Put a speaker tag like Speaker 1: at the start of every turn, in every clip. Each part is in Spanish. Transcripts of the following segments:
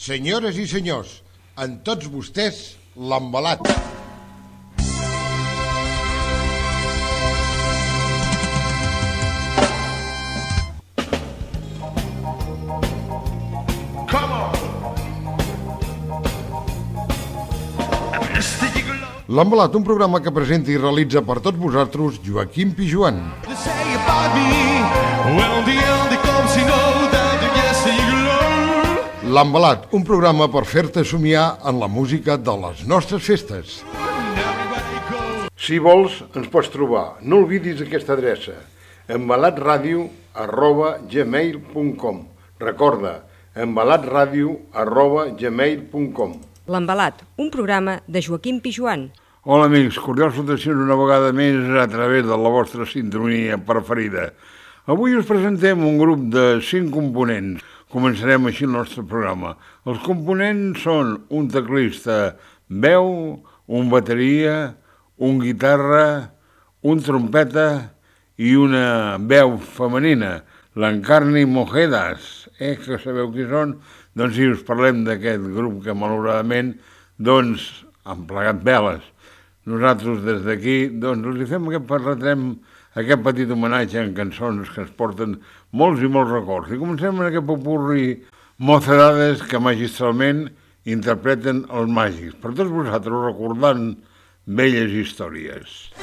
Speaker 1: Senyores i senyors, amb tots vostès, l'Envelat. L'Envelat, un programa que presenta i realitza per tots vosaltres Joaquim Pijuan. L'Envelat, un programa per fer-te somiar en la música de les nostres festes. Si vols, ens pots trobar. No oblidis aquesta adreça: envelatradio@gmail.com. Recorda, envelatradio@gmail.com.
Speaker 2: L'Envelat, un programa de Joaquim Pijuan.
Speaker 3: Hola amics, cordials salutacions una vegada més a través de la vostra sintonia preferida. Avui us presentem un grup de 5 components. Començarem així el nostre programa. Els components són un teclista veu, un bateria, un guitarra, un trompeta i una veu femenina, l'Encarni Mojedas. Que sabeu qui són? Doncs sí, us parlem d'aquest grup que malauradament han plegat veles. Nosaltres des d'aquí us fem aquest petit homenatge en cançons que ens porten molts i molts records. I comencem amb aquest popurri Mocedades que magistralment interpreten els màgics. Per tots vosaltres recordant velles històries.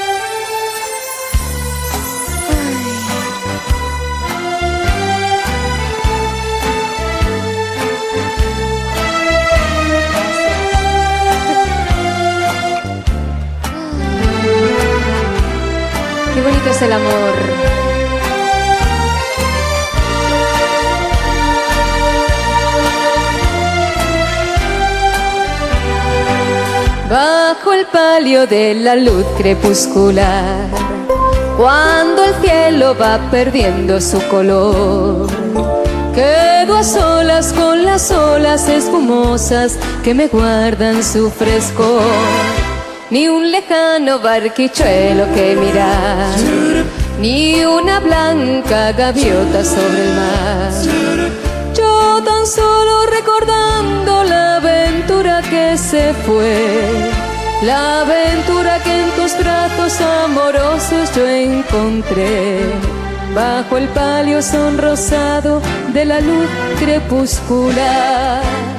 Speaker 2: Qué bonito es el amor.
Speaker 4: Bajo el palio de la luz crepuscular, cuando el cielo va perdiendo su color, quedo a solas con las olas espumosas que me guardan su frescor. Ni un lejano barquichuelo que mirar, ni una blanca gaviota sobre el mar. Yo tan solo recordando la aventura que se fue, la aventura que en tus brazos amorosos yo encontré, bajo el palio sonrosado de la luz crepuscular.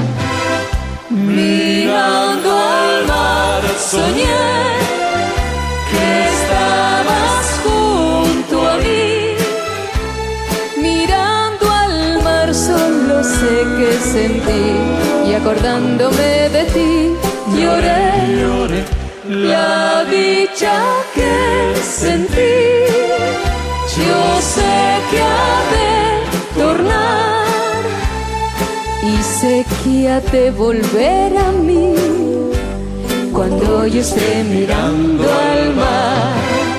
Speaker 4: Mirando al mar soñé que estabas junto a mí. Mirando al mar solo sé que sentí, y acordándome de ti lloré la dicha que sentí. Yo sé que ha de tornar y sé que ha de volver a mí cuando yo esté mirando al mar.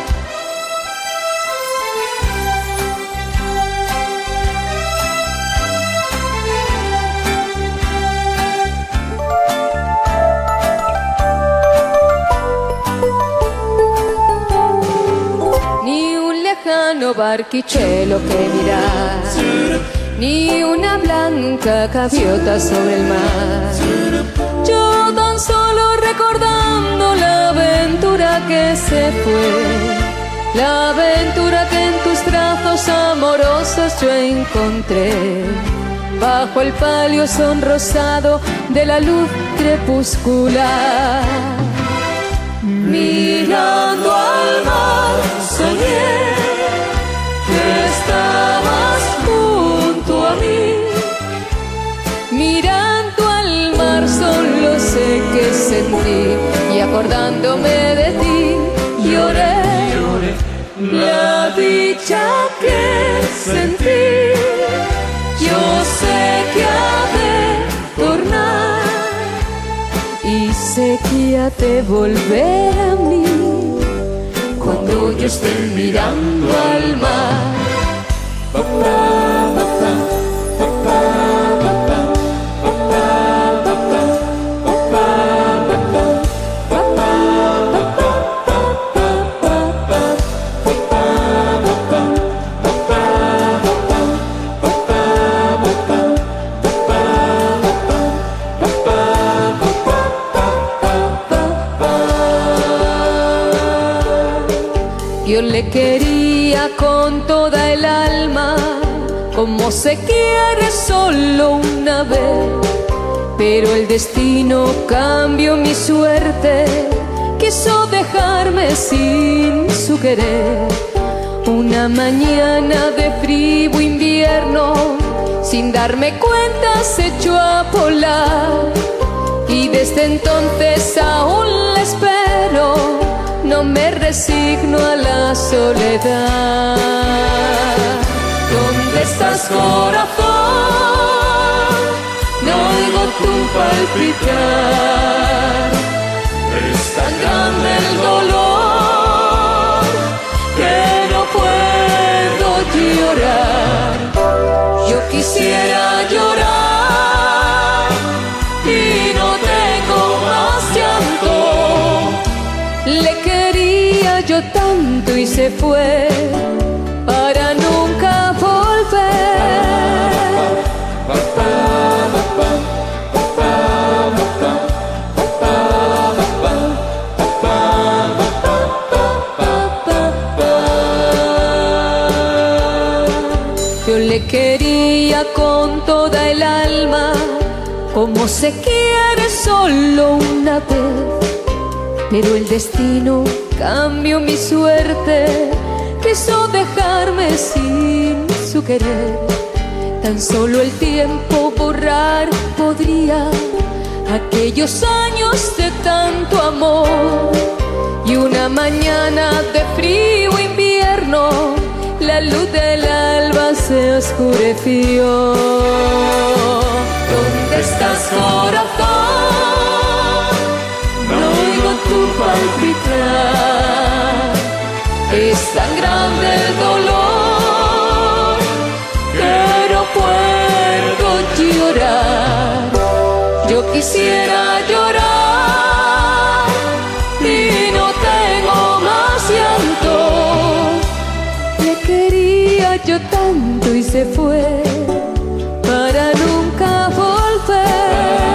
Speaker 4: Ni un lejano barquichuelo que mirar, ni una blanca gaviota sobre el mar. Yo tan solo recordando la aventura que se fue, la aventura que en tus brazos amorosos yo encontré, bajo el palio sonrosado de la luz crepuscular. Mirando al mar soñé que estabas junto a mí. Mirando al mar solo sé que sentí, y acordándome de ti lloré la dicha que sentí. Yo sé que ha de tornar y sé que ha de volver a mí cuando yo esté mirando al mar. Yo le quería con toda el alma, como se quiere solo una vez. Pero el destino cambió mi suerte, quiso dejarme sin su querer. Una mañana de frío invierno, sin darme cuenta se echó a volar. Y desde entonces aún la espero, no me resigno a la soledad. ¿Dónde estás, corazón? No oigo tu palpitar. Es tan grande el dolor que no puedo llorar. Yo quisiera llorar y no tengo más llanto. Le quería yo tanto y se fue para nunca volver. Yo le quería con toda el alma, como se quiere solo una vez. Pero el destino cambió mi suerte, quiso dejarme sin su querer. Tan solo el tiempo borrar podría aquellos años de tanto amor. Y una mañana de frío invierno, la luz del alba se oscureció. ¿Dónde estás, corazón? No oigo tu palpitar. Es tan grande el dolor que no puedo llorar. Yo quisiera llorar y no tengo más llanto. Le quería yo tanto y se fue para nunca volver.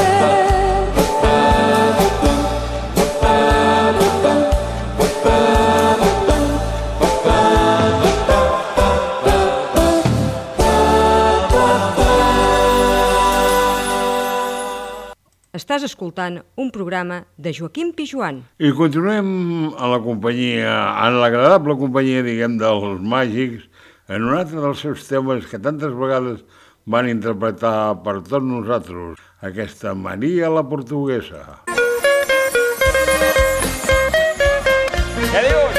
Speaker 2: Estàs escoltant un programa de Joaquim Pijuan.
Speaker 3: I continuem a la companyia, en l'agradable companyia, diguem, dels Màgics, en un altre dels seus temes que tantes vegades van interpretar per tots nosaltres, aquesta Maria la Portuguesa.
Speaker 5: Què dius?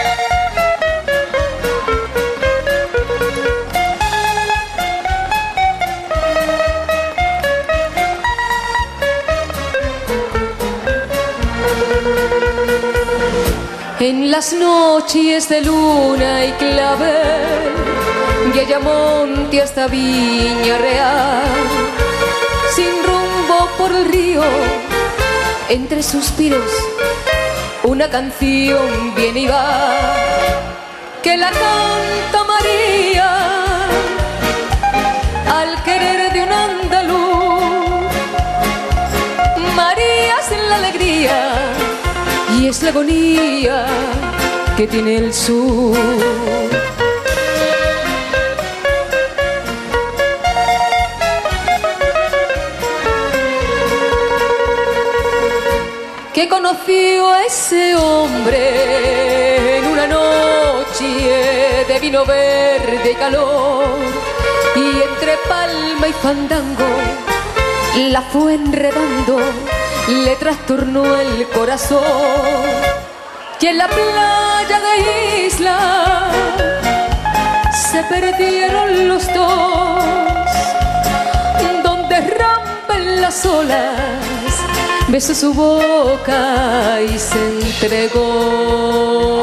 Speaker 4: En las noches de luna y clavel, de Ayamonte hasta Viña Real, sin rumbo por el río, entre suspiros, una canción viene y va, que la canta María, al querer de un andaluz. María es la alegría y es la agonía que tiene el sur. Que conoció a ese hombre en una noche de vino verde y calor, y entre palma y fandango la fue enredando, le trastornó el corazón. Y en la playa de Isla se perdieron los dos, donde rampan las olas, besó su boca y se entregó.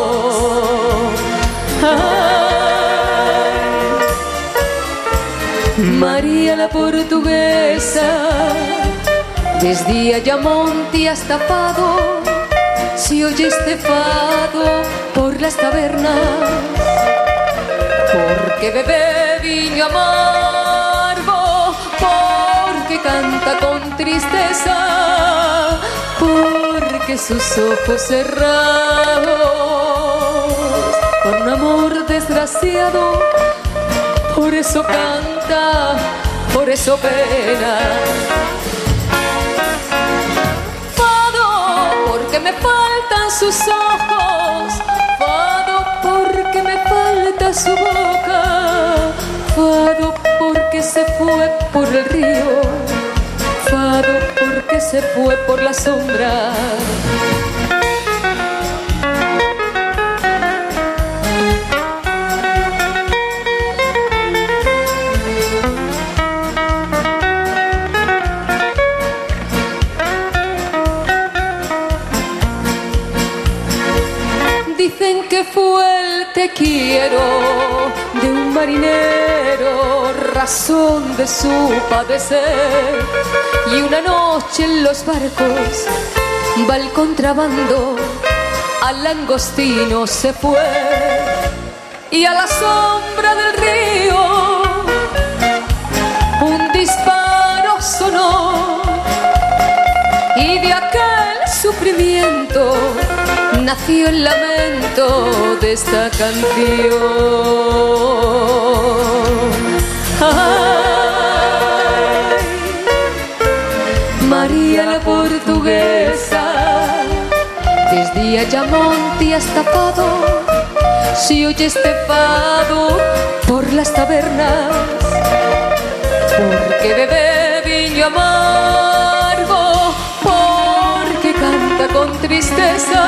Speaker 4: Ay, María la Portuguesa, desde Ayamonte hasta Fado, se oye este fado por las tabernas, porque bebe viño amargo, porque canta con tristeza, porque sus ojos cerrados por un amor desgraciado, por eso canta, por eso pena. Fado porque me faltan sus ojos, fado porque me falta su boca, fado porque se fue por el río, fado porque se fue por la sombra. Dicen que fue el te quiero de un marinero, razón de su padecer. Y una noche en los barcos va el contrabando, al langostino se fue. Y a la sombra del río un disparo sonó, y de aquel sufrimiento nació el lamento de esta canción. Ay, María la portuguesa, desde Ayamonte hasta Fado, si oye este fado por las tabernas, porque bebe viño amargo, porque canta con tristeza,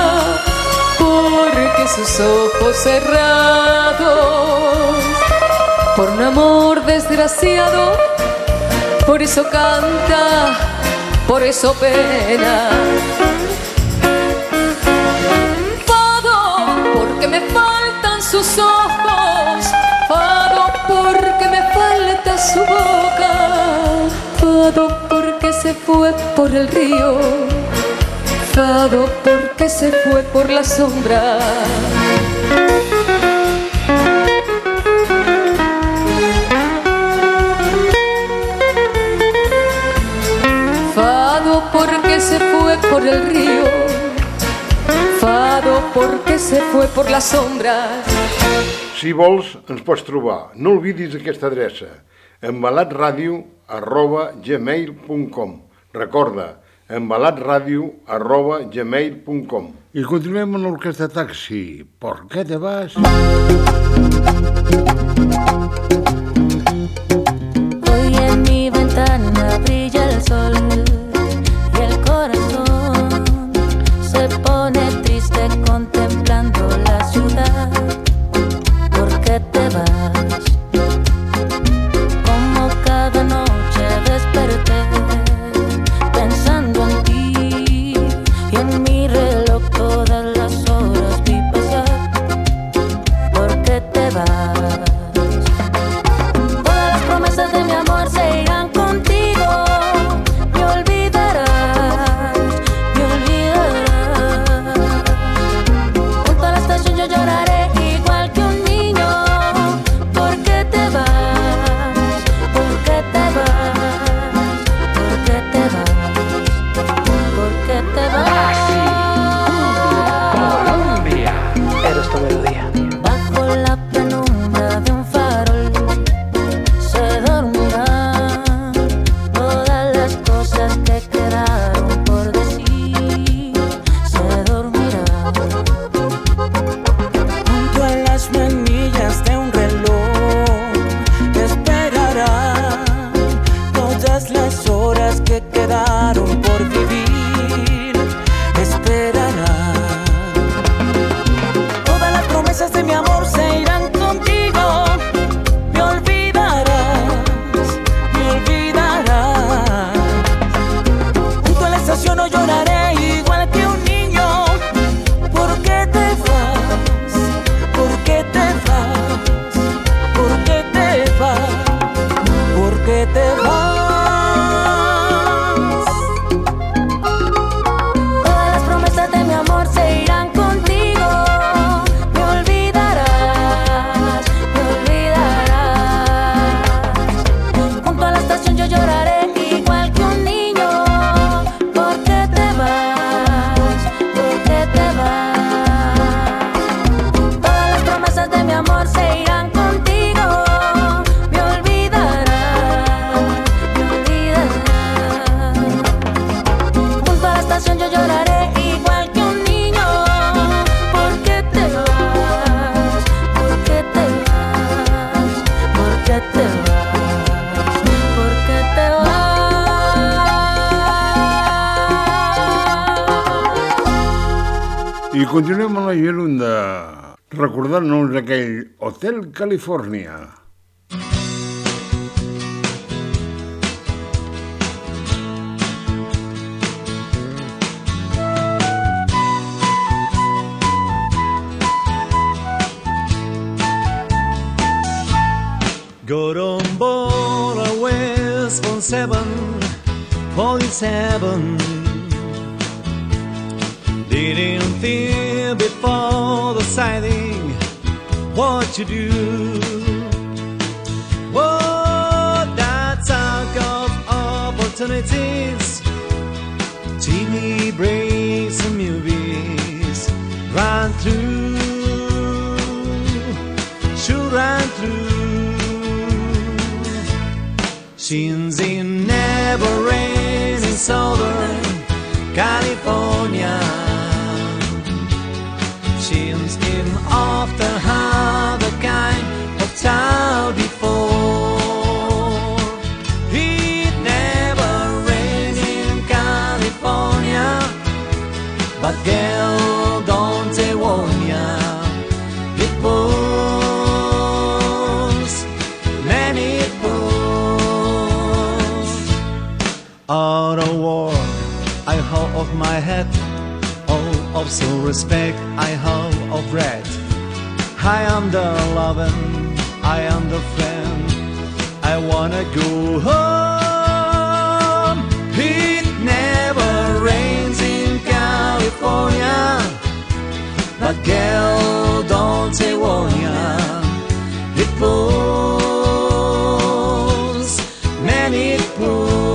Speaker 4: porque sus ojos cerrados, por un amor desgraciado, por eso canta, por eso pena. Fado porque me faltan sus ojos, fado porque me falta su boca, fado porque se fue por el río, fado porque se fue por la sombra. Fado porque se fue por el río, fado porque se fue por la sombra.
Speaker 1: Si vols, ens pots trobar. No oblidis aquesta adreça: embalatradio@gmail.com. Recorda, embalatradio@gmail.com.
Speaker 3: I continuem amb l'Orquestra Taxi. ¿Por qué te vas?
Speaker 6: Hoy en mi ventana brilla el sol y el corazón se pone triste contemplando la ciudad. ¿Por qué te vas? Como cada noche desperté pensando en ti, y en mi reloj todas las horas vi pasar. ¿Por qué te vas? Todas las promesas de mi amor se irán contigo. Me olvidarás, me olvidarás. Junto a la estación yo lloraré igual que un niño. ¿Por qué te vas? ¿Por qué te vas? ¿Por qué te vas? ¿Por qué te vas?
Speaker 7: Colombia, eres tu melodía.
Speaker 6: Bajo la penumbra de un farol se dormirán todas las cosas que quedaron por decir. Se dormirán
Speaker 8: Junto a las manillas de un reloj esperarán todas las horas que quedaron por vivir. Esperarán. Todas las promesas de mi amor se irán contigo. Me olvidarás, me olvidarás. Junto a la estación no lloraré igual que un niño. ¿Por qué te vas? ¿Por qué te vas? ¿Por qué te vas? ¿Por qué te vas?
Speaker 3: I continuem a la Gerunda, recordant-nos aquell Hotel Califòrnia.
Speaker 9: Got on board a West 1747. Didn't think before deciding what to do. Oh, that talk of opportunities, TV breaks and movies ran through, should run through. Since it never rains in Southern California, since it often had a kind of town before, it never rained in California, but girl, don't they warn ya, it pours, man, it pours. Out of war, I hold off my head, all of some respect I have of bread. I am the loving, I am the friend, I wanna go home. It never rains in California, but girl, don't say warn ya, it pours, man, it pours.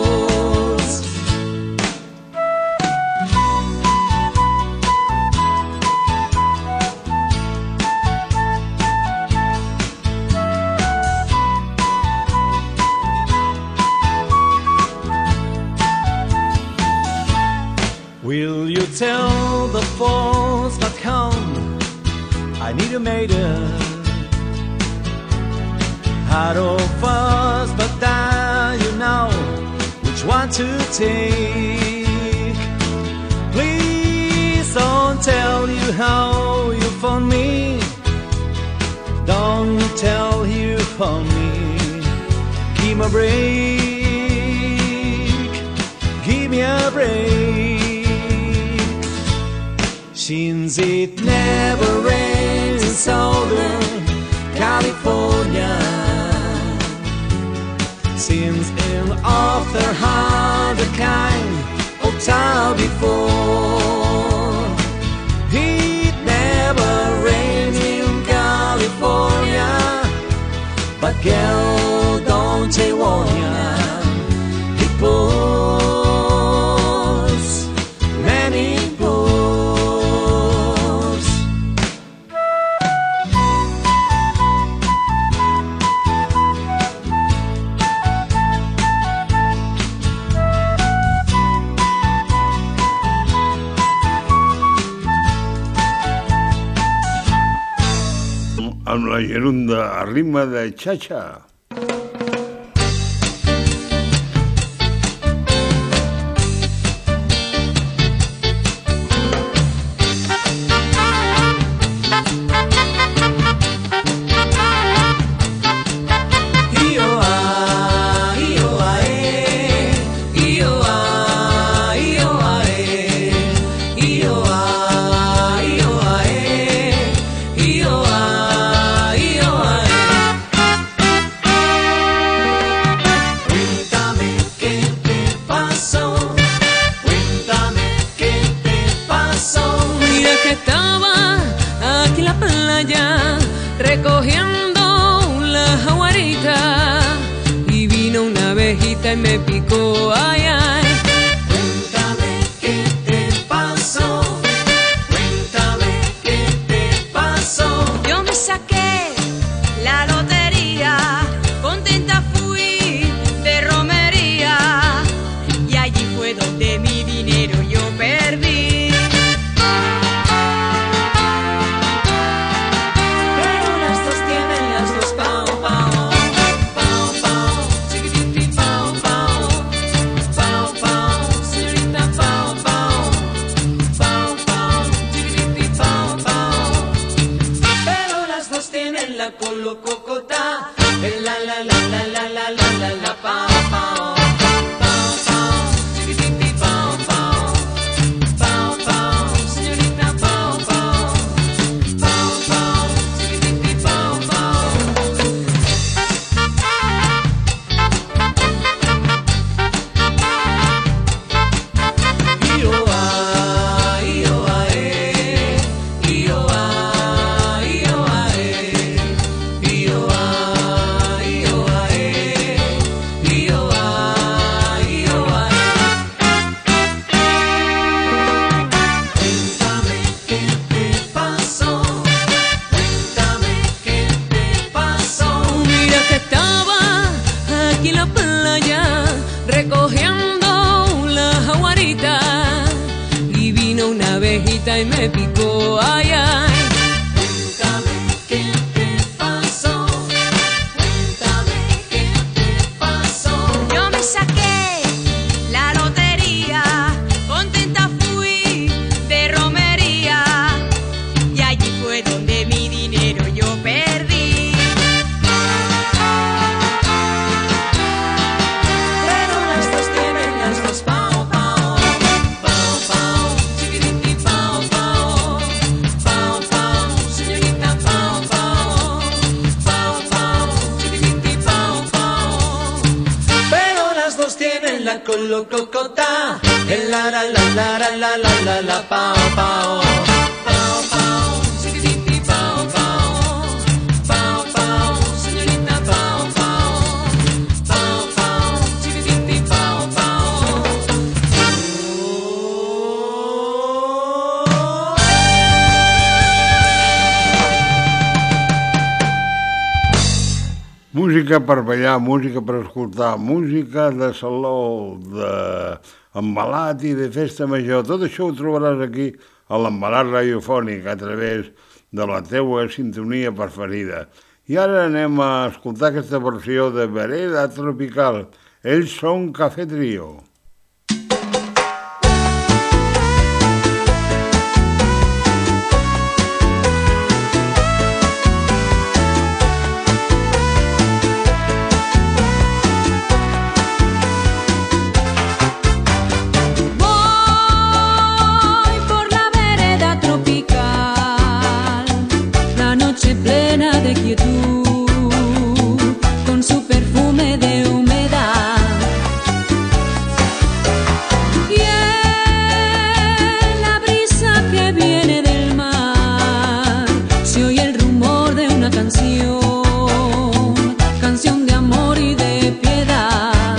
Speaker 9: Will you tell the folks back home I need a maiden? Out of us, but that you know which one to take. Please don't tell you how you found me. Don't tell you found me. Give me a break. Give me a break. Since it never rains in Southern California, since it often had a kind of town before, it never rained in California, but girl, don't you warn ya, it pours, man, it pours.
Speaker 3: Amb la Gerunda a ritme de xa-xa.
Speaker 10: Recogiendo la jaguarita y vino una abejita y me picó, ay, ay.
Speaker 8: Cuéntame qué te pasó, cuéntame qué te pasó.
Speaker 10: Yo me saqué la lotería, contenta fui de romería y allí fue donde mi dinero yo perdí.
Speaker 8: Pao,
Speaker 4: recogiendo la jaguarita y vino una abejita y me picó, ay, ay. Cuéntame qué te pasó, cuéntame qué te pasó.
Speaker 10: Yo me saqué la lotería, contenta fui de romería, y allí fue donde mi dinero yo perdí.
Speaker 8: Pero las dos tienen las dos pao, pao, pao, pao, chiquititi pao, pao, pao, pao, señorita pao, pao, pao, pao, chiquititi pao, pao. Pero las dos tienen la colococota, el la la la la la la la la la pao, pao, pao, pao, chiquititi pao, pao, pao, pao, señorita pao, pao, pao, pao, chiquititi pao, pao.
Speaker 3: Música per ballar, música per escoltar, música de saló, d'embalat i de festa major. Tot això ho trobaràs aquí a l'embalat radiofònic a través de la teua sintonia preferida. I ara anem a escoltar aquesta versió de Vereda Tropical. Ells són Cafè Trio.
Speaker 4: Voy por la vereda tropical, la noche plena de quietud, con su perfume de humedad. Y en la brisa que viene del mar se oye el rumor de una canción, canción de amor y de piedad.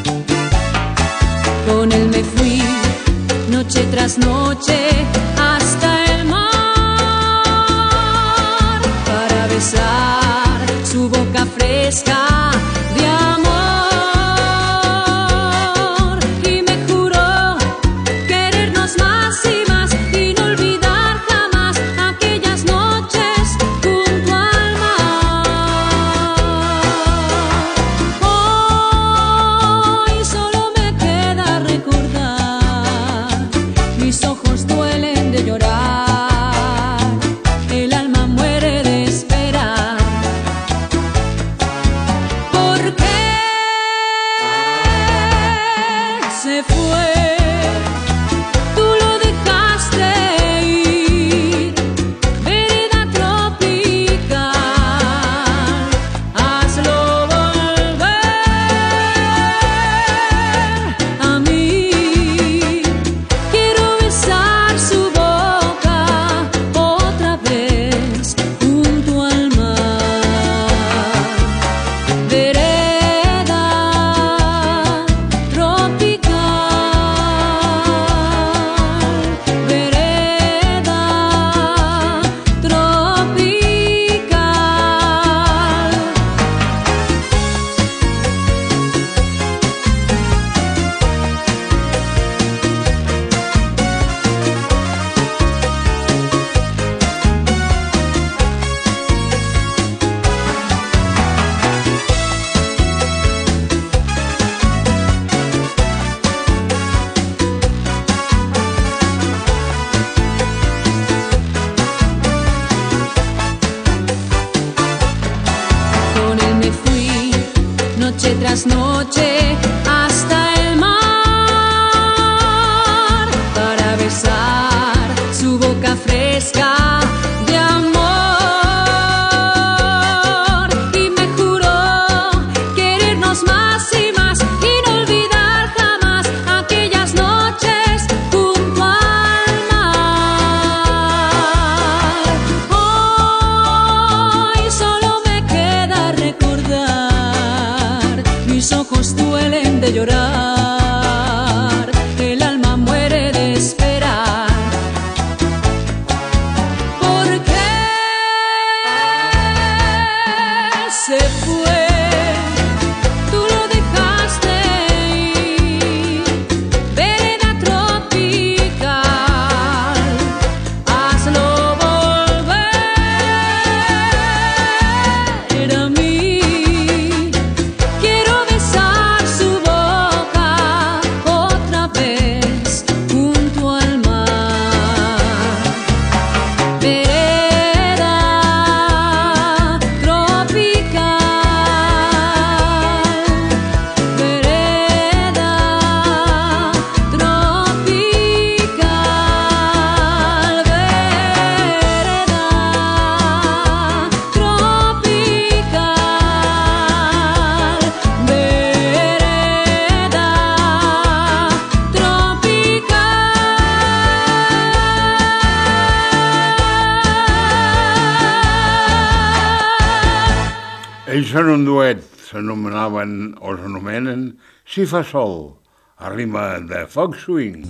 Speaker 4: Con él me fui noche tras noche hasta el mar para besar su boca fresca de amor. Y me juró querernos más y más y no olvidar jamás aquellas noches junto al mar. Hoy solo me queda recordar, mis ojos duelen de llorar, el alma muere de esperar. ¿Por qué se fue? Tú lo dejaste ir, vereda tropical, hazlo volver a mí. Quiero besar su boca otra vez junto al mar. Vereda tropical, vereda tropical. Con él me fui noche tras noche hasta el mar para besar su boca fresca de amor. Y me juró querernos más y más y no olvidar jamás aquellas noches junto al mar. Hoy solo me queda recordar, mis ojos duelen de llorar, el alma muere de esperar. ¿Por qué se fue? Tú lo dejaste ir,
Speaker 3: són un duet, s'anomenaven o s'anomenen Si fa sol, a rima de folk swing.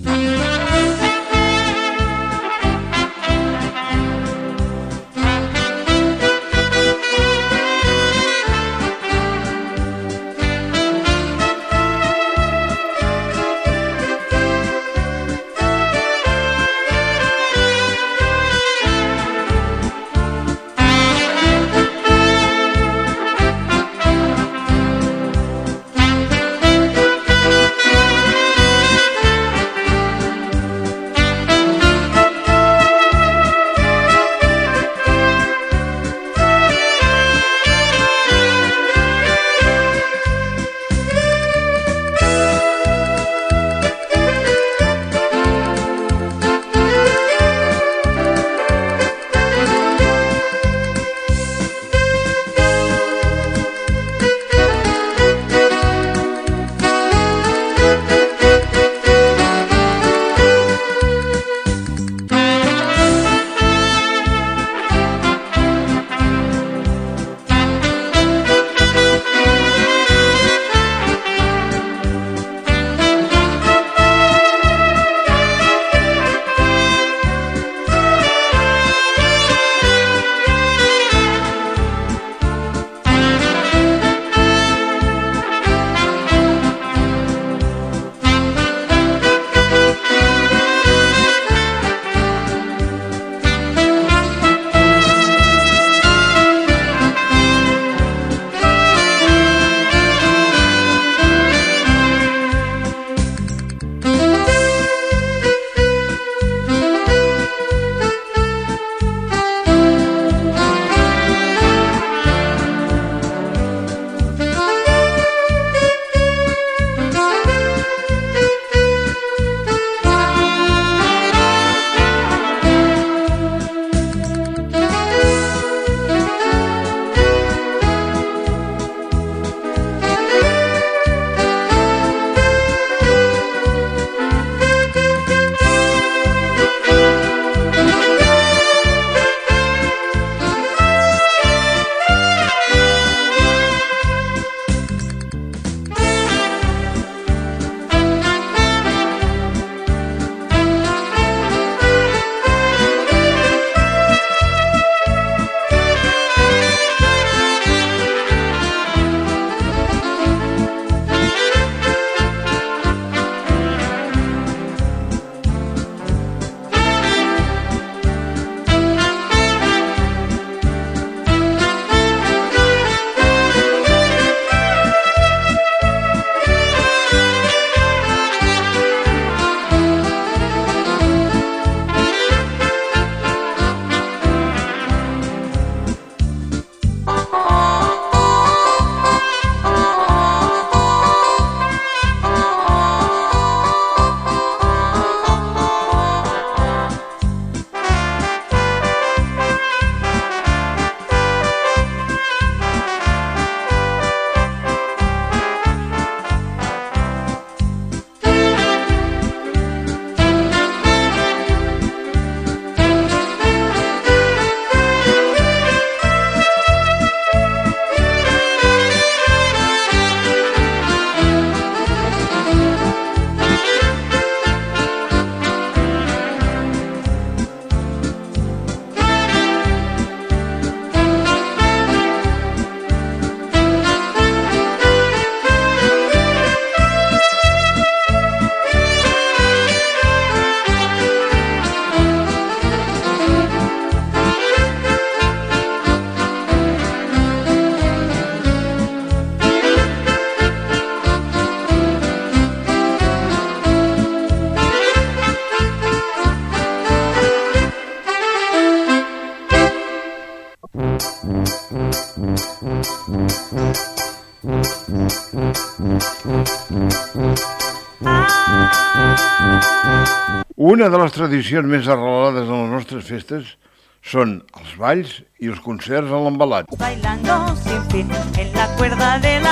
Speaker 3: Una de les tradicions més arrelades en les nostres festes són els balls i els concerts a l'embalat.
Speaker 8: Bailando sin fin en la cuerda del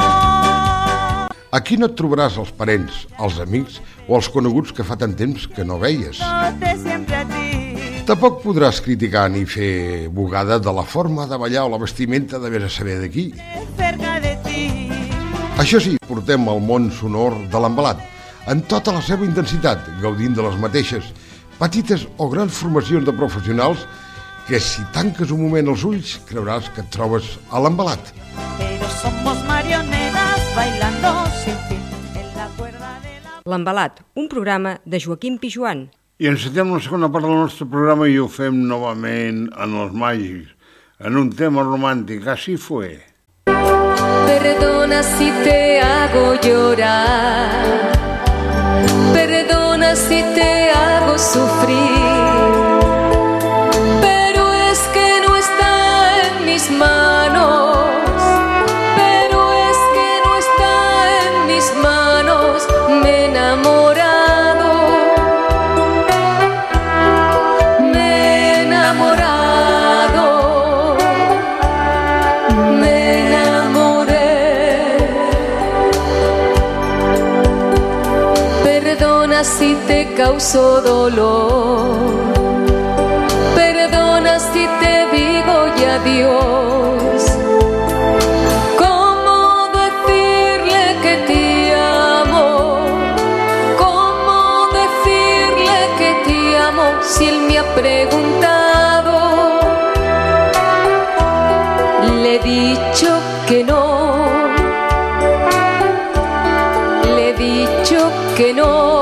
Speaker 8: amor.
Speaker 1: Aquí no et trobaràs els parents, els amics o els coneguts que fa tant temps que no veies.
Speaker 8: Siempre a ti.
Speaker 1: Tampoc podràs criticar ni fer bugada de la forma de ballar o la vestimenta de vés a saber d'aquí. Això sí, portem el món sonor de l'embalat, en tota la seva intensitat, gaudint de les mateixes, petites o grans formacions de professionals que si tanques un moment els ulls creuràs que et trobes a l'embalat.
Speaker 2: L'embalat, un programa de Joaquim Pijuan.
Speaker 3: I encetem la segona part del nostre programa i ho fem novament en els màgics, en un tema romàntic, Así fue.
Speaker 4: Perdona si te hago llorar, perdona si te hago sufrir, pero es que no está en mis manos, pero es que no está en mis manos, me he enamorado, me he enamorado, me enamoré. Perdona si te causó dolor, perdona si te digo ya adiós. ¿Cómo decirle que te amo? ¿Cómo decirle que te amo si él me ha preguntado? Le he dicho que no, le he dicho que no.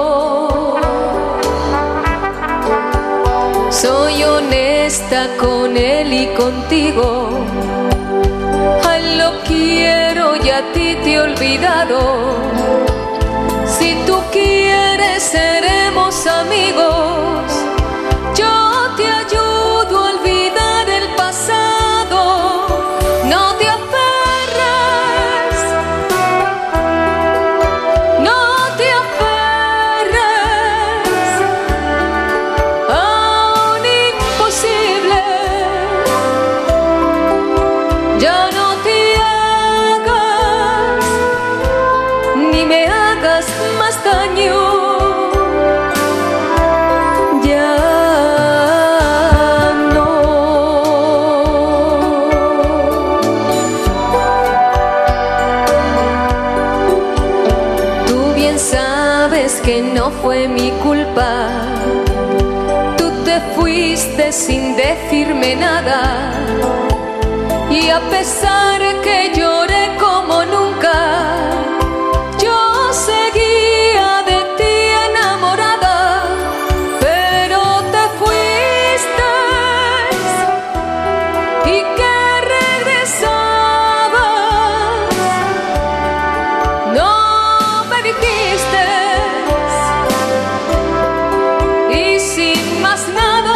Speaker 4: Soy honesta con él y contigo, a él lo quiero y a ti te he olvidado. Si tú quieres seremos amigos, yo te ayudo a olvidar el pasado. No te aferres, no te aferres a un imposible. Ya no te hagas, ni me hagas más daño. Ya no. Tú bien sabes que no fue mi culpa. Tú te fuiste sin decirme nada. Y a pesar que lloré como nunca, yo seguía de ti enamorada. Pero te fuiste y que regresabas. No me dijiste y sin más nada,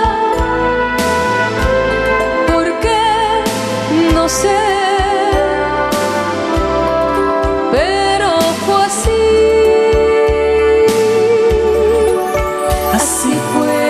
Speaker 4: porque no sé, pero fue así. Así fue.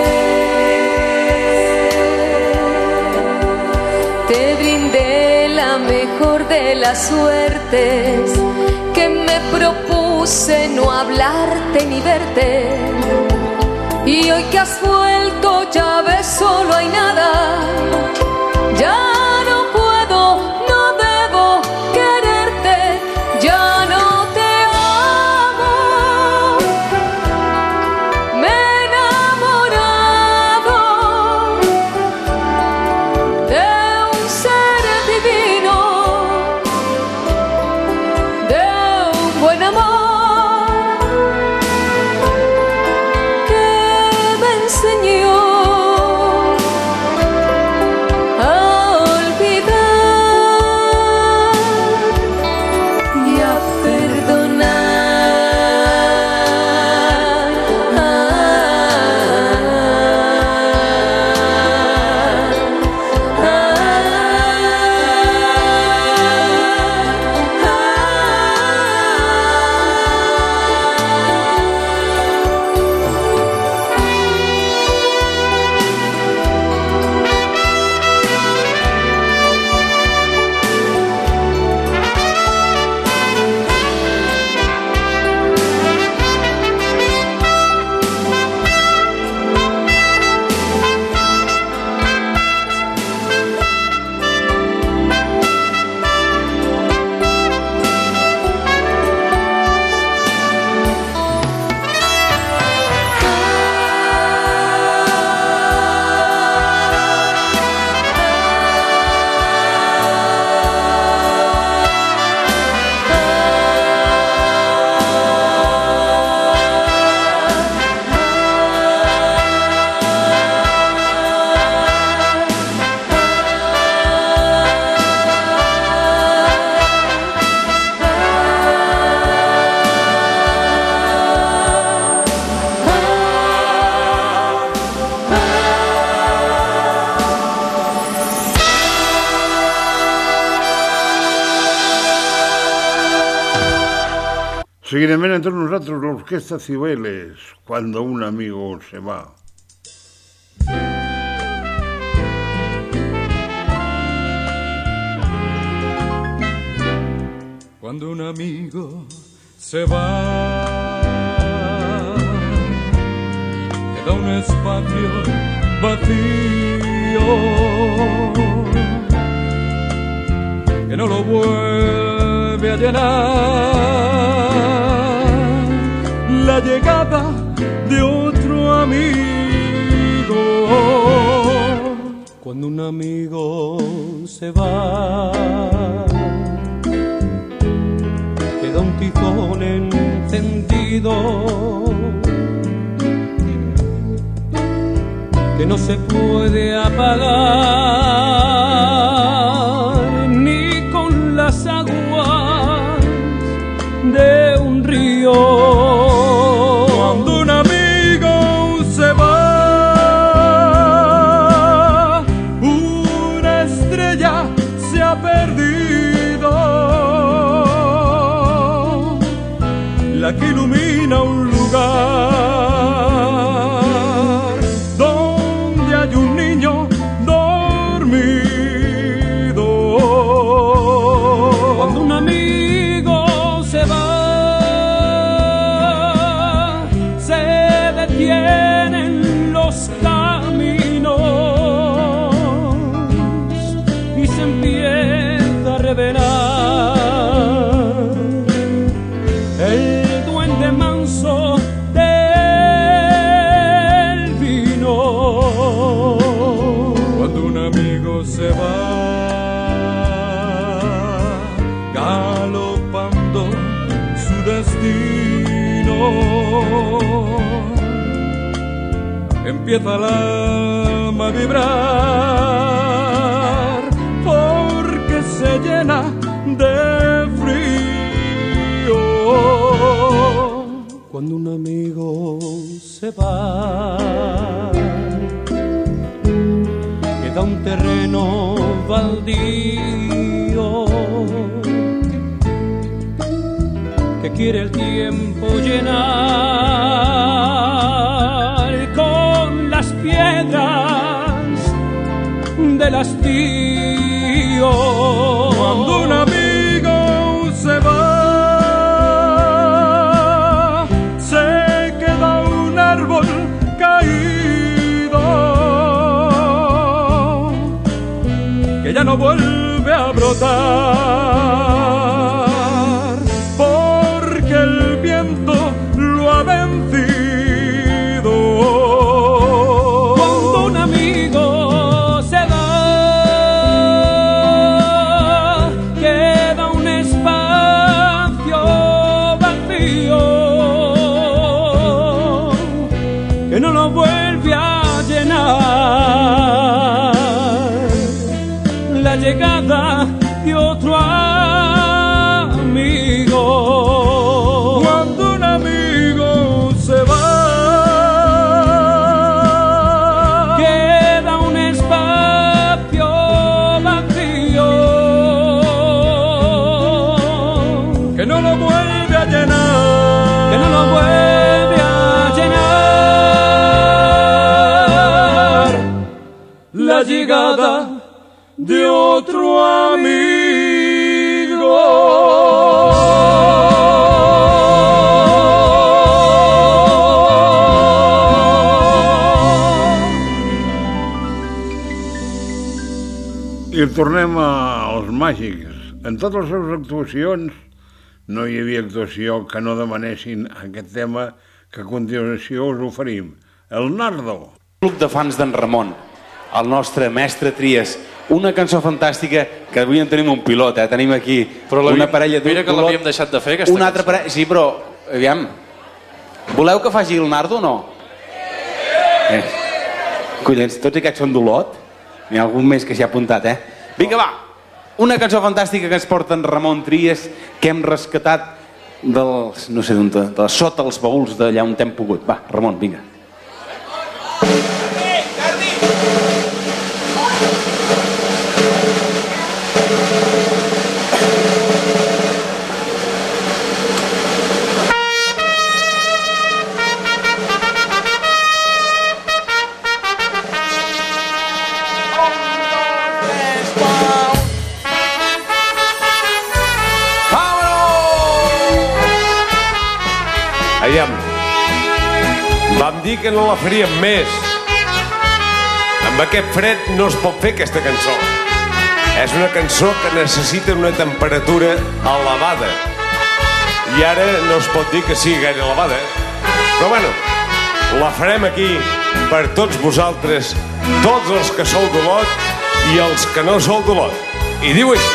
Speaker 4: Te brindé la mejor de las suertes, que me propuse no hablarte ni verte. Y hoy que has vuelto ya ves, solo hay nada. Ya no puedo, no debo quererte, ya no te amo. Me he enamorado de un ser divino, de un buen amor que me enseñó a
Speaker 3: Seguidament entre nosaltres l'Orquestra Cibeles, Cuando un amigo se va.
Speaker 11: Cuando un amigo se va, queda un espacio vacío que no lo vuelve a llenar la llegada de otro amigo. Cuando un amigo se va, queda un tizón encendido que no se puede apagar ni con las aguas de un río. Cuando un amigo se va, una estrella se ha perdido, la que ilumina un lugar donde hay un niño dormido. Cuando un amigo se va, se detienen los caminos y se empieza a revelar el duende manso del vino. Cuando un amigo se va, galopando su destino, empieza el alma a vibrar porque se llena de frío. Cuando un amigo se va, queda un terreno baldío que quiere el tiempo llenar con las piedras del hastío. Cuando un amigo se va, se queda un árbol caído que ya no vuelve a brotar porque el viento lo ha vencido. Cuando un amigo se va, queda un espacio vacío que no lo vuelve a llenar la llegada de otro amigo. Cuando un amigo se va, queda un espacio vacío que no lo vuelve a llenar, que no lo vuelve a llenar la llegada de otro amigo.
Speaker 3: I tornem als màgics. En totes les seves actuacions no hi havia actuació que no demanessin aquest tema que a continuació us oferim. El Nardo.
Speaker 12: Club de fans d'en Ramon, el nostre mestre Tries. Una cançó fantàstica que avui en tenim un pilot, tenim aquí una parella d'un
Speaker 13: mira que
Speaker 12: pilot.
Speaker 13: l'havíem deixat de fer, aquesta
Speaker 12: una altra parella, sí, però, aviam, voleu que faci el Nardo o no? Collons, tots aquests són d'Olot? N'hi ha algun més que s'hi ha apuntat, Vinga, va, una cançó fantàstica que ens porta en Ramon Tries, que hem rescatat dels, no sé d'on, de sota els baúls d'allà on hem pogut. Va, Ramon, vinga.
Speaker 13: Aviam, vam dir que no la faríem més. Amb aquest fred no es pot fer aquesta cançó. És una cançó que necessita una temperatura elevada. I ara no es pot dir que sigui gaire elevada. Però bueno, la farem aquí per tots vosaltres, tots els que sou d'Olot i els que no sou d'Olot. I diu així.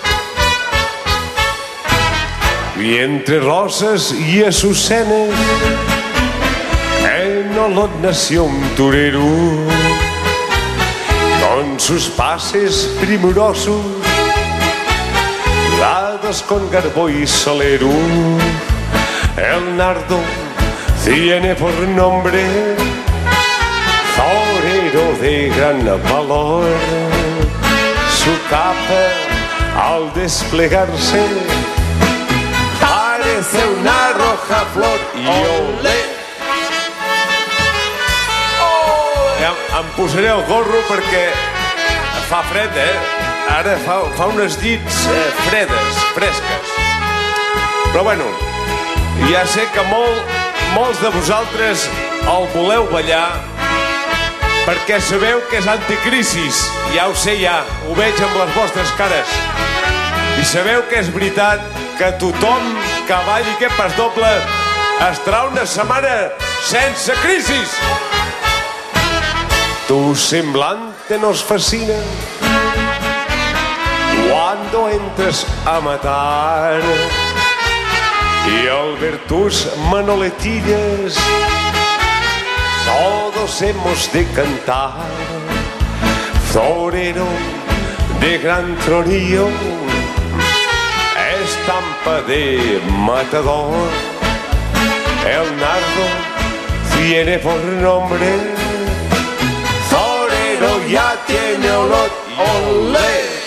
Speaker 13: Y entre rosas y azucenas en Olot nació un torero con sus pases primorosos dados con garbo y solero. El nardo tiene por nombre torero de gran valor. Su capa al desplegarse parece una roja flor i olé. Em posaré el gorro perquè fa fred, Ara fa unes llits fresques. Però bueno, ja sé que molts de vosaltres el voleu ballar perquè sabeu que és anticrisis. Ja ho sé, ho veig amb les vostres cares. I sabeu que és veritat que tothom que balli aquest pas doble estarà una setmana sense crisis. Tu semblante nos fascina cuando entras a matar y al ver tus manoletillas todos hemos de cantar. Torero de gran tronillo, estampa de matador, el nardo tiene por nombre torero, ya tiene Olot, olé.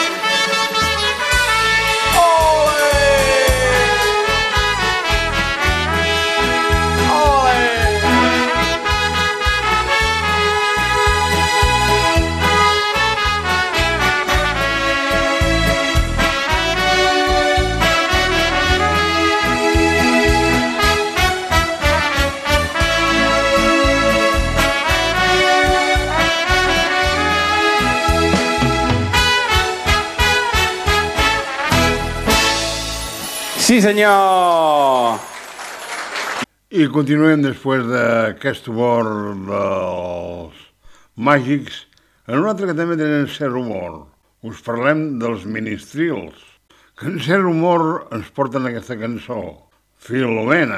Speaker 12: Sí, senyor!
Speaker 3: I continuem després d'aquest humor dels màgics en un altre que també tenen cert humor. Us parlem dels Ministrils, que en cert humor ens porten aquesta cançó, Filomena.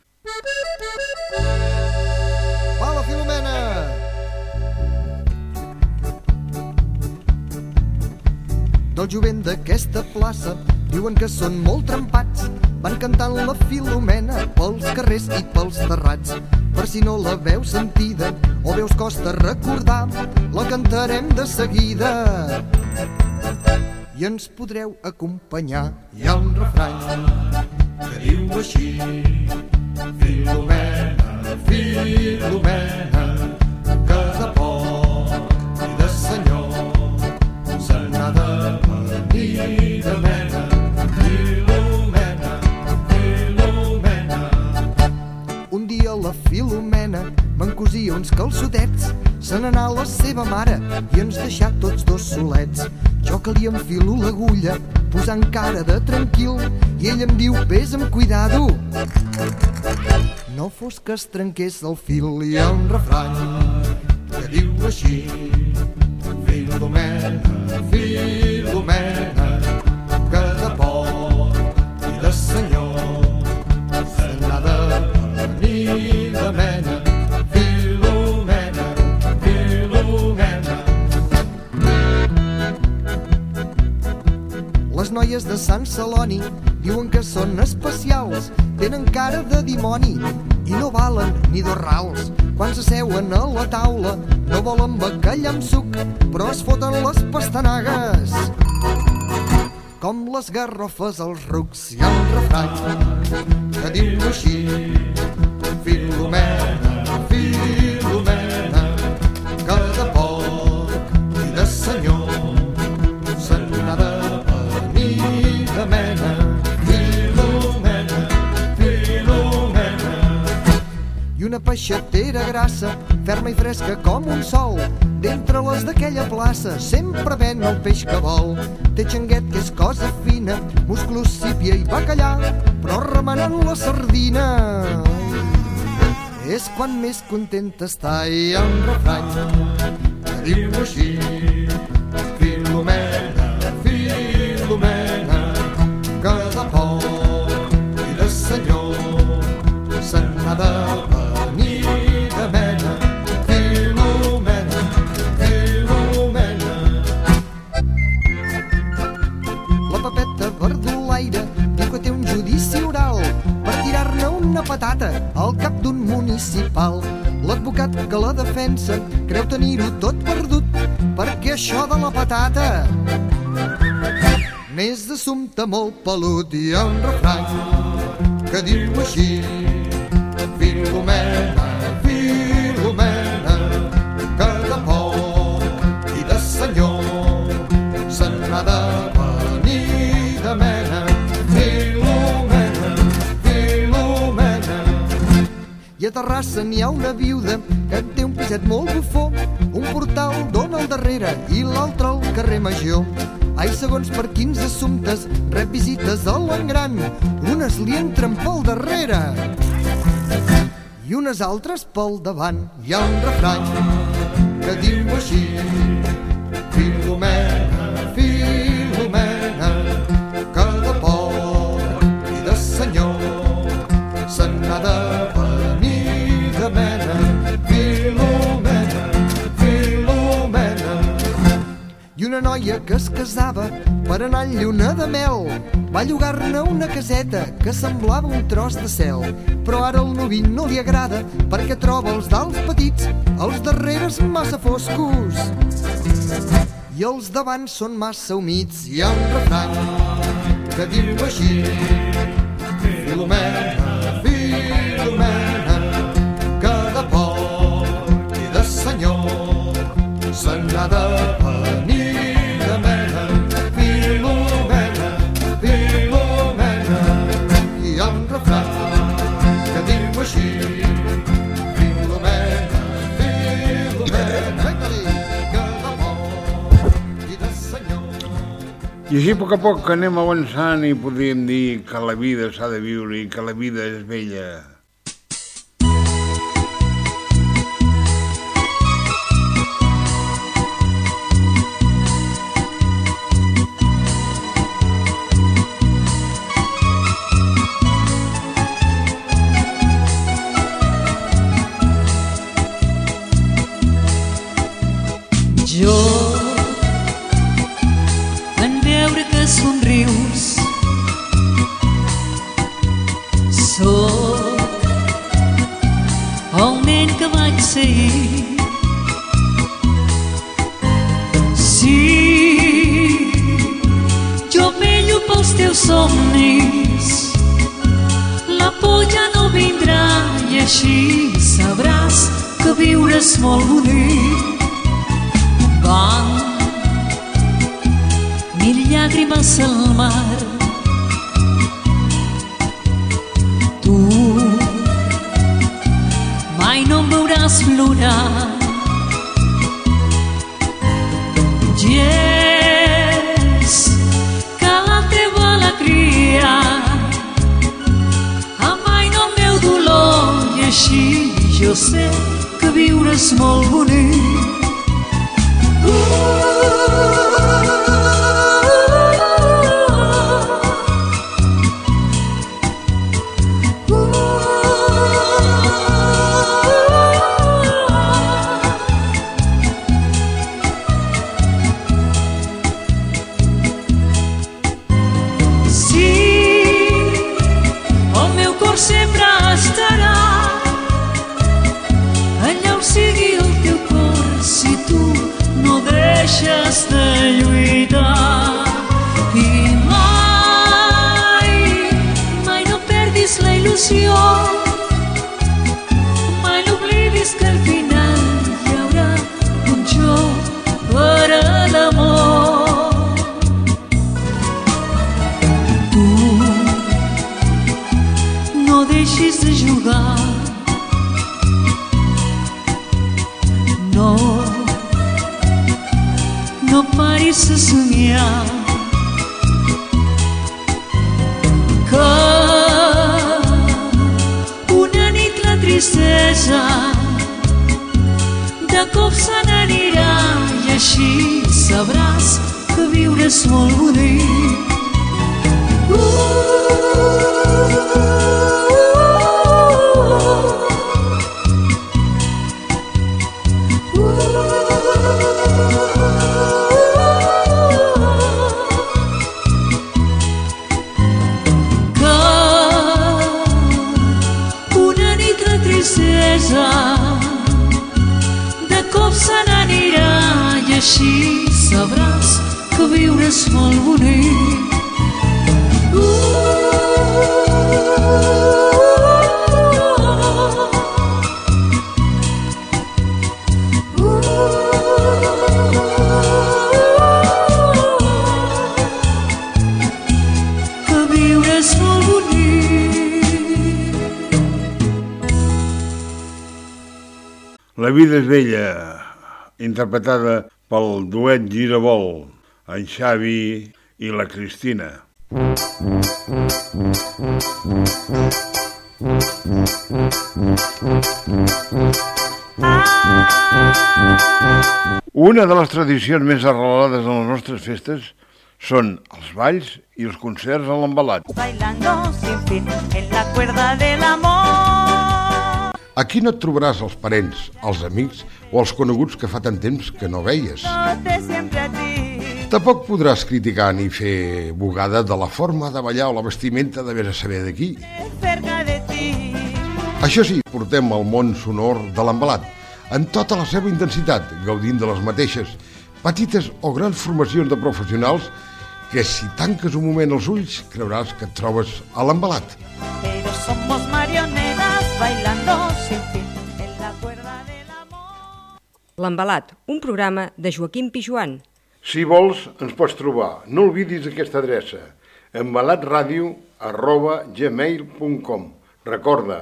Speaker 14: Hola, Filomena! Del jovent d'aquesta plaça diuen que són molt trempats, van cantant la Filomena pels carrers i pels terrats. Per si no la veus sentida o veus costa recordar, la cantarem de seguida i ens podreu acompanyar. Hi ha un refrany que diu així: Filomena, Filomena, que de porc i de senyor se n'ha de venir de mena. La Filomena me'n cosia uns calçotets, se n'anà la seva mare i ens deixà tots dos solets. Jo que li enfilo l'agulla posant cara de tranquil i ell em diu: vés amb cuidado, no fos que es trenqués el fil. Hi ha un refrany que diu així: Filomena, Filomena, que de porc i de senyor se n'ha de venir de mena. Filomena, Filomena. Les noies de Sant Celoni diuen que són especials, tenen cara de dimoni i no valen ni dos rals. Quan s'asseuen a la taula no volen bacallà amb suc, però es foten les pastanagues com les garrofes als rucs. Hi ha un refrany que diu així: Filomena, Filomena, que de porc i de senyor se n'ha de venir de mena. Filomena, Filomena. una peixatera grassa, ferma i fresca com un sol. D'entre les d'aquella plaça sempre ven el peix que vol. Té xanguet, que és cosa fina, musclos, sípia i bacallà, però remenant la sardina és quan més content està. Hi ha un refrany que diu així: Filomena, Filomena, que de poc i de senyor se n'ha de venir de mena. Filomena, Filomena. La Pepeta verdolaire diu que té un judici oral per tirar-ne una patata al cap d'un municipal. L'advocat que la defensa creu tenir-ho tot perdut, perquè això de la patata n'és d'assumpte molt pelut. Hi ha un refrany que diu així: Filomena, Filomena, que de poc i de senyor se n'ha de venir de mena. Filomena, Filomena. I a Terrassa n'hi ha una viuda que té un piset molt bufó, un portal dona al darrere i l'altre al carrer Major. Ai, segons per quins assumptes rep visites a l'engran, unes li entren pel darrere i unes altres pel davant. Hi ha un refrany que diu així: Filomena, Filomena, que de poc i de senyor se n'ha de venir de mena. Filomena, Filomena. I una noia que es casava per anar en lluna de mel va llogar-ne una caseta que semblava un tros de cel. Però ara el novi no li agrada perquè troba els dals petits, els darreres massa foscos i els davant són massa humits. Hi ha un refrany que diu així: Filomena, Filomena, que de poc i de senyor se n'ha de venir de mena. Filomena, Filomena. Hi ha un refrany que diu així: Filomena, Filomena, que de poc i de senyor.
Speaker 3: I així a poc anem avançant i podríem dir que la vida s'ha de viure i que la vida és bella.
Speaker 15: Jo, en veure que somrius, sóc el nen que vaig ser ahir. Sí, jo vello pels teus somnis, la por ja no vindrà i així sabràs que viure és molt bonic. Van mil llàgrimes al mar, tu mai no em veuràs plorar. Gens que la teva alegria amaina el meu dolor i així jo sé que viure és molt bonic. Sempre estarà allà on sigui el teu cor si tu no deixes de lluitar. I mai, mai no perdis la il·lusió, mai no oblidis que al final hi haurà un joc per a l'amor. No deixis de jugar sense somiar que una nit la tristesa de cop se n'anirà i així sabràs que viure és molt bonic. De cop se n'anirà i així sabràs que viure és molt bonic. Que viure és molt bonic.
Speaker 3: La vida és bella, interpretada pel duet Giravolt, en Xavi i la Cristina. Una de les tradicions més arrelades en les nostres festes són els balls i els concerts a l'Envelat.
Speaker 8: Bailando sin fin en la cuerda del amor.
Speaker 1: Aquí no et trobaràs els parents, els amics o els coneguts que fa tant temps que no veies. Tampoc podràs criticar ni fer bugada de la forma de ballar o la vestimenta de vés a saber de qui. Això sí, portem el món sonor de l'Envelat, en tota la seva intensitat, gaudint de les mateixes, petites o grans formacions de professionals que si tanques un moment els ulls creuràs que et trobes a l'Envelat.
Speaker 8: Pero somos marionetas bailando sin fin en la cuerda del amor.
Speaker 2: L'Envelat, un programa de Joaquim Pijuan.
Speaker 3: Si vols, ens pots trobar. No oblidis aquesta adreça, envelatradio@gmail.com. Recorda,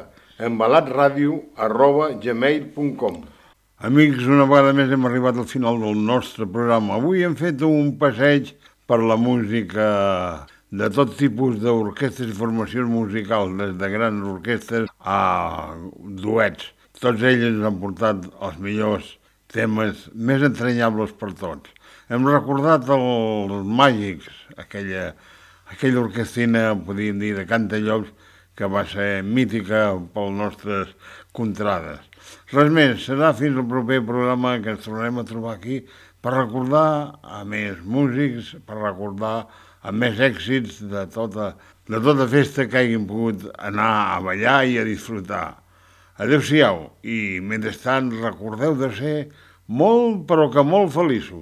Speaker 3: envelatradio@gmail.com. Amics, una vegada més hem arribat al final del nostre programa. Avui hem fet un passeig per la música de tot tipus d'orquestres i formacions musicals, des de grans orquestres a duets. Tots ells ens han portat els millors temes més entranyables per tots. Hem recordat els Màgics, aquella orquestrina, podríem dir, de Cantallops, que va ser mítica pels nostres contrades. Res més, serà fins al proper programa que ens tornarem a trobar aquí per recordar a més músics, per recordar a més èxits de tota festa que hagin pogut anar a ballar i a disfrutar. Adéu-siau, i mentrestant recordeu de ser molt, però que molt feliços.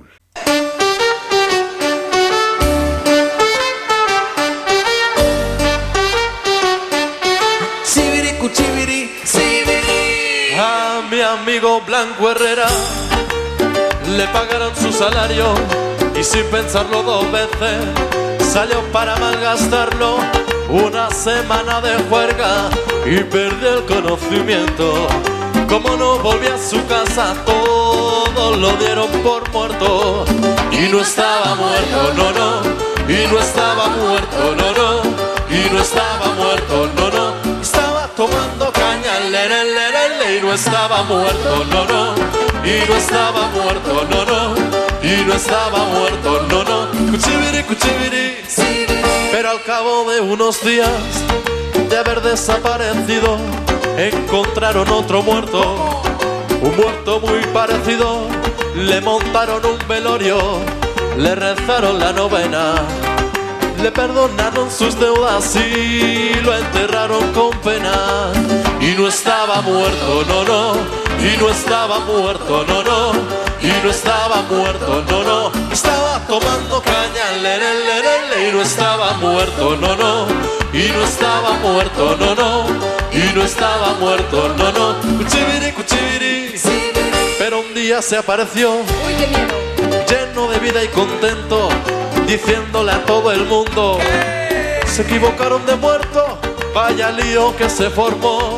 Speaker 16: A mi amigo Blanco Herrera le pagaron su salario y sin pensarlo dos veces salió para malgastarlo. Una semana de juerga y perdió el conocimiento. Como no volvía a su casa, todos lo dieron por muerto. Y no estaba muerto, no, no. Y no estaba muerto, no, no. Y no estaba muerto, no, no. Estaba tomando caña, y no estaba muerto, no, no. Y no estaba muerto, no, no. Y no estaba muerto, no, no. Cuchibiri, cuchibiri. Pero al cabo de unos días de haber desaparecido, encontraron otro muerto, un muerto muy parecido. Le montaron un velorio, le rezaron la novena, le perdonaron sus deudas y lo enterraron con pena. Y no estaba muerto, no, no. Y no estaba muerto, no, no. Y no estaba muerto, no, no. Estaba tomando caña, y no estaba muerto, no, no. Y no estaba muerto, no, no. Y no estaba muerto, no, no. Cuchibiri, cuchibiri. Pero un día se apareció, lleno de vida y contento, diciéndole a todo el mundo: se equivocaron de muerto, vaya lío que se formó.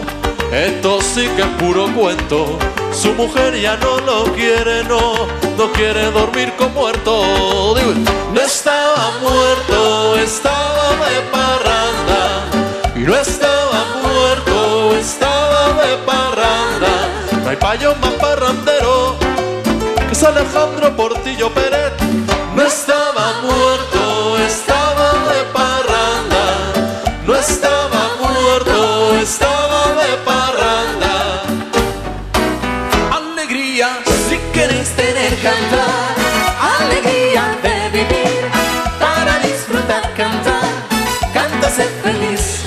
Speaker 16: esto sí que es puro cuento. Su mujer ya no lo quiere, no quiere dormir con muerto. Digo, no estaba muerto, estaba de parranda. Y no estaba muerto, estaba de parranda. No hay payo más parrandero que es Alejandro Portillo Pérez. No estaba muerto, estaba de parranda. No estaba muerto, estaba de parranda.
Speaker 8: Alegría, si queréis tener, cantar. Alegría de vivir, para disfrutar, cantar. Canta, sé feliz.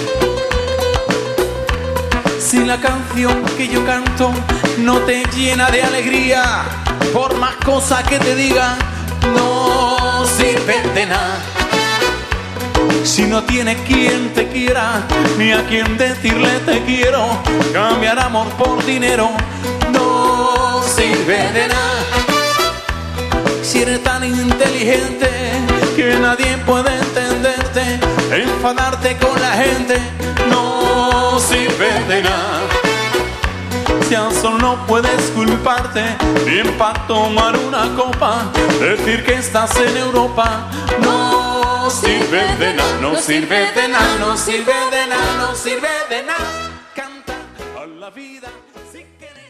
Speaker 8: Si la canción que yo canto no te llena de alegría, por más cosas que te diga, no sirve de nada. Si no tienes quien te quiera, ni a quien decirle te quiero, cambiar amor por dinero no sirve de nada. Si eres tan inteligente que nadie puede entenderte, enfadarte con la gente no sirve de nada. Si al sol no puedes culparte, bien para tomar una copa, decir que estás en Europa no sirve de nada, no sirve de nada, no sirve de nada, no sirve de nada. Canta a la vida si quieres.